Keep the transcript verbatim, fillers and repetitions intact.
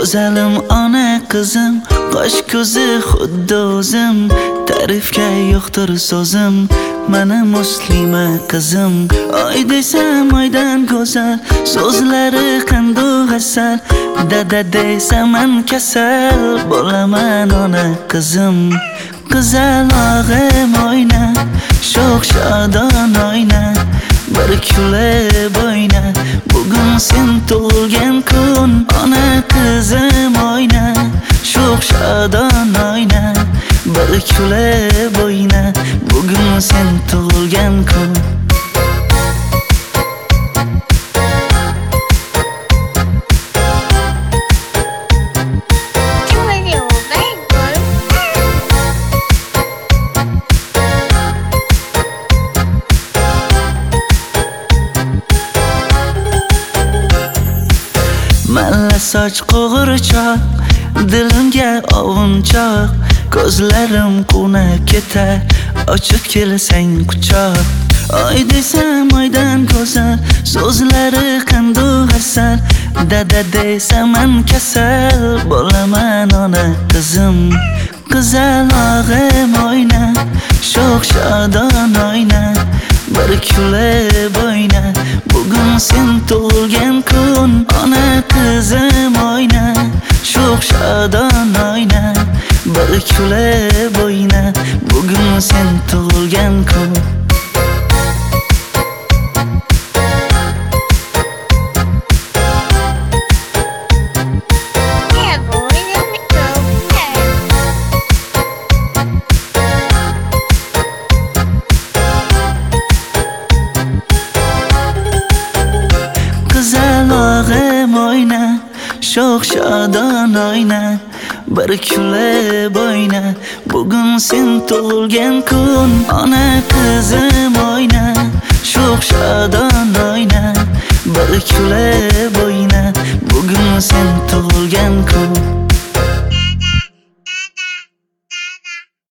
Go'zalim ona qizim, qosh ko'zi xuddi o'zim, ta'rifga yo'qdir so'zim, mana muslima qizim. Oy desam oydan go'zal, so'zlari qandoq asal, dada desam man kasal, bo'laman ona qizim. Qizalog'im oyna, sho'x shodon oyna, bir kulib oyna, bugun sen tug'ilgan kun. Ona qizim oyna, sho'x shodon oyna, bir kulib oyna, bugun sen tug'ilgan kun. Malla soch qo'g'irchoq, dilimga ovunchoq, ko'zlarim quvnab ketar, ochib kelsang quchoq. Oy desam oydan go'zal, so'zlari qandoq asal, dada desam man kasal, bo'laman ona qizim. Qizalog'im oyna, sho'x shodon oyna, bir kulib oyna, bugun sen tug'ilgan kun. Ona qizim oyna, sho'x shodon oyna, bir kulib oyna, bugun sen tug'ilgan kun. Qizalog'im oyna, sho'x shodon oyna, bir kulib oyna, bugun sen tug'ilgan kun. Ona qizim oyna, sho'x shodon oyna, bir kulib oyna, bugun sen tug'ilgan kun.